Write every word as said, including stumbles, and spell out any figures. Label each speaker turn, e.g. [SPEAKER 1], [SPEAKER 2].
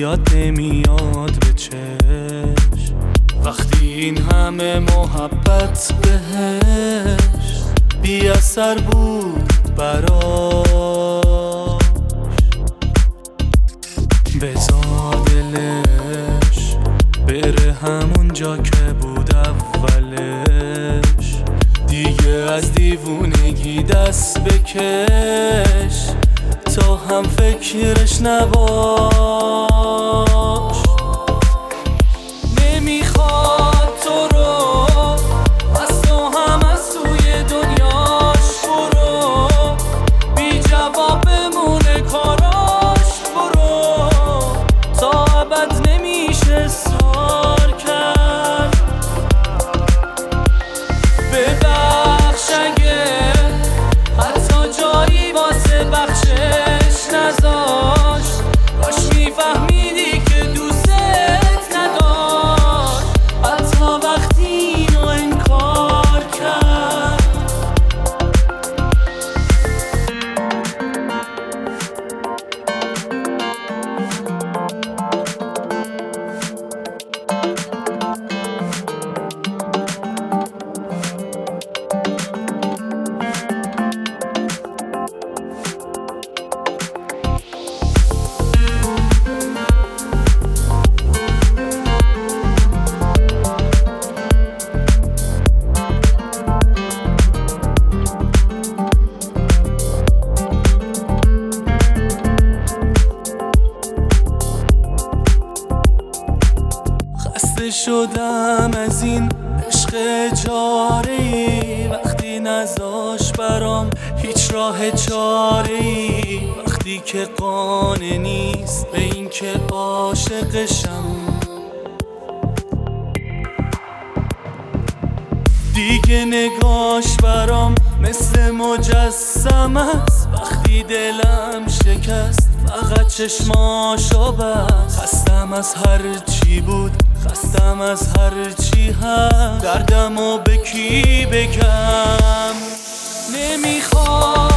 [SPEAKER 1] یاد نمیاد به چشم وقتی این همه محبت بهش بی اثر بود براش. بذار دلش بره همون جا که بود اولش، دیگه از دیوونگی دست بکش تا هم فکرش نباش. نمیخواد تو رو از تو هم از توی دنیاش برو، بی جواب بمونه کاراش برو، تا ابد نمیشه اصرار کرد. ببخش اگه حتی جایی واسه بخشش نذاشت، کاش میفهمیدی که دوستت نداشت حتی وقتی اینو انکار کرد. خسته شدم از این عشق جاری، وقتی نذاش برام هیچ راه چاری، وقتی که قانع نیست به این که عاشقشم، دیگه نگاش برام مثل مجسم است، وقتی دلم شکست فقط چشماشو بست. خستم از هر چی بود، خستم از هر چی هست، دردمو به کی بگم؟ نمیخوام